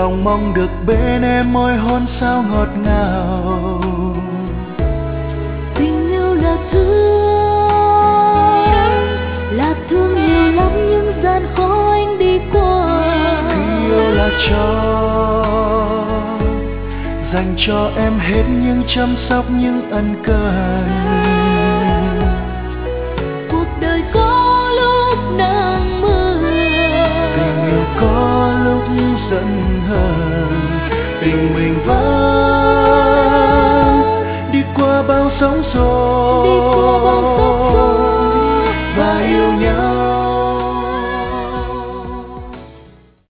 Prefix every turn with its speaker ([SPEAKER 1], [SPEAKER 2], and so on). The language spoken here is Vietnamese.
[SPEAKER 1] lòng mong được bên em môi hôn sao ngọt ngào.
[SPEAKER 2] Tình yêu là thương nhiều lắm những gian khó anh đi qua.
[SPEAKER 1] Tình yêu là dành cho em hết những chăm sóc những ân cần.
[SPEAKER 2] Cuộc đời có lúc nắng mưa,
[SPEAKER 1] Tình yêu có lúc giận hờn, tình mình vẫn đi qua bao sóng gió.